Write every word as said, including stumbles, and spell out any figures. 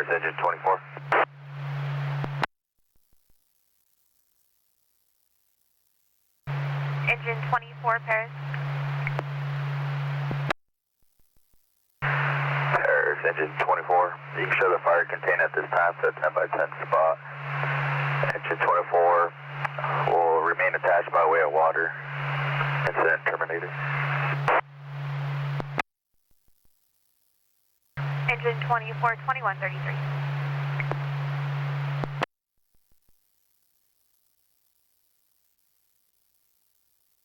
Paris engine twenty-four. Engine twenty-four, Paris. Paris engine twenty-four. You can show the fire contained at this time to a ten by ten spot. Engine twenty-four will remain attached by way of water. Incident terminated. Engine twenty-four, twenty-one thirty-three.